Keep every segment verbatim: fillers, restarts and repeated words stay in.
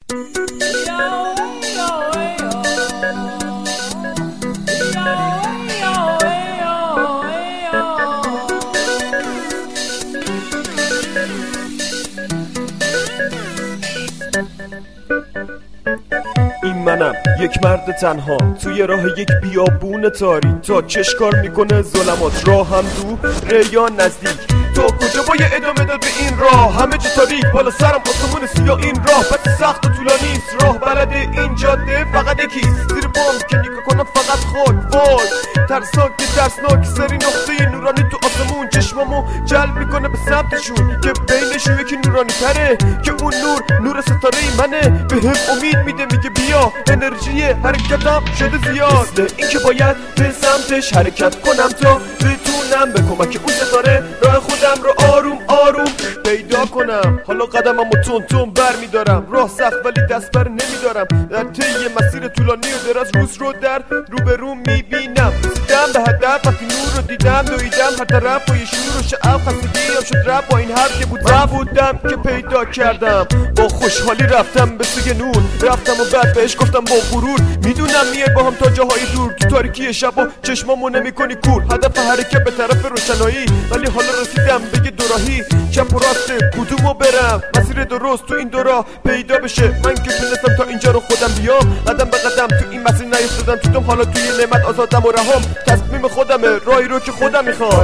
منم یک مرد تنها توی راه یک بیابون تاری، تا چشکار میکنه ظلمات، راه هم دوره یا نزدیک. تو کجا باید ادامه داد به این راه؟ همه جا تاریک، بالا سرم آسمون سیاه. این راه بس سخت و طولانی است، راه بلده این جاده فقط یکیست. زیر بام که نگاه کنم فقط خاک، وای ترسناک ترسناک. سری نقطه نورانی تو آسمون چشمامو جلب میکنه به سمتشون، که بینشون یکی نورانی تره، که اون نور نور ستاره منه. به هم امید میده، میگه بیا انرژی حرکتم شده زیاد. مثل این که باید به سمتش حرکت کنم تا بتونم به کمک اون ستاره راه خودم رو آروم آروم پیدا کنم. حالا قدممو تون تون بر میدارم، راه سخت ولی دست بر نمیدارم. در طی مسیر طولانی و دراز روز رو در رو به رو میبینم. رسیدم به هدف وقتی نور رو دیدم، دویدم هر طرف با یه شور و شعف. خستگیم شد رب با این حرف که بود من بودم که پیدا کردم. با خوشحالی رفتم به سوی نور، رفتم و بعد بهش گفتم با غرور میدونم میای با هم تا جاهای دور. تو تاریکی شب و چشمامو نمیکنی کور، هدف حرکت به طرف روشنایی، ولی حالا رسیدم به یه دوراهی. چپ و راست کدومو برم؟ مسیر درست تو این دو راه پیدا بشه. من که تونستم تا اینجا رو خودم بیام، قدم به قدم تو این مسیر نیفتادم تو دم. حالا توی نعمت آزادم و رهام، تصمیم خودمه، راهی رو که خودم میخوام.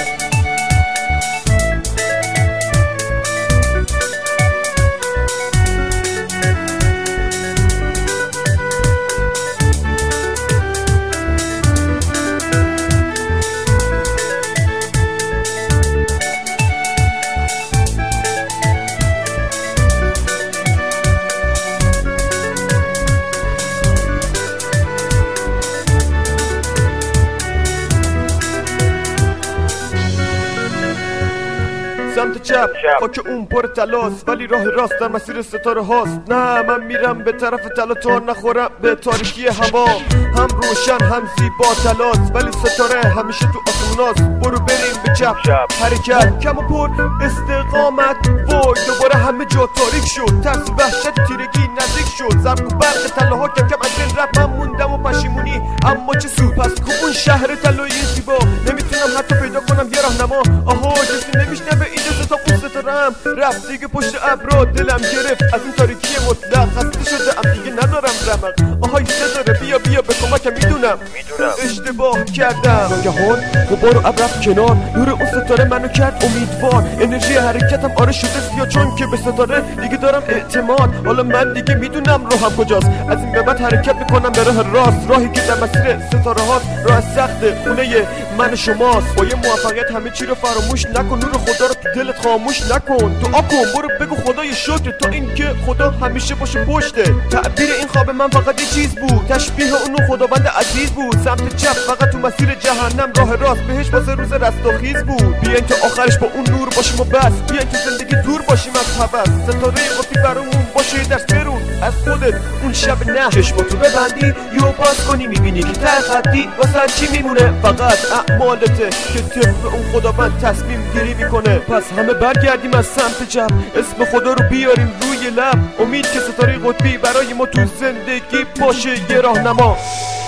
سمت چپ خاک اون پر تلاست، ولی راه راست در مسیر ستاره هاست. نه من میرم به طرف تلا تا نخورم به تاریکی هوا. هم روشن هم زیبا تلاست، ولی ستاره همیشه تو آسموناست. برو بریم به چپ حرکت کم و پر استقامت. وای دوباره همه جا تاریک شد، ترس وحشت تیرگی نزدیک شد. زرق و برق تلاها کم کم از این رفت. من موندم و پشیمونی، اما چه سود؟ پس کو اون شهر طلایی زیبا نمیتونم حتی پیدا کنم یه راهنما. آها کسی نمیشنوه اینجا تا اون ستارم رفت دیگه پشت ابرا. دلم گرفت از این تاریکی مطلق، خسته شده ام دیگه ندارم رمق. آهای ستاره بیا بیا به کمکم، میدونم میدونم اشتباه کردم. ناگهان غبار و ابر رفت کنار، نور اون ستاره منو کرد امیدوار. انرژی حرکتم آره شده زیاد، چون که به ستاره دیگه دارم اعتماد. حالا من دیگه میدونم راهم کجاست، از این به بعد حرکت میکنم به راه راست. راهی که در مسیر ستاره هاست، راه سخت خونه من شماست. با یه موفقیت همه چی رو فراموش نکن، نور خدا رو تو دلت خاموش نکن. دعا کن برو بگو خدای شکر، تا اینکه خدا همیشه باشه پشته. تعبیر این خواب من فقط یه چیز بود، تشبیه اونو خداوند عزیز بود. سمت چپ فقط تو مسیر جهنم، راه راست بهش واسه روز رستاخیز بود. بیاین تا آخرش با اون نور باشیم و بس، بیاین تو زندگی دور باشیم از هوس. ستاره قطبی برامون باشه درس برون از خودت اون شب. نه چشماتو ببندی یو باز کنی، میبینی که ته خطی واسه چی میمونه؟ فقط اعمالته که طبق اون خداوند تصمیم گیری میکنه. پس همه برگردیم از سمت چپ، اسم خدا رو بیاریم روی لب. امید که ستاره قطبی برای ما تو زندگی باشه یه راهنما.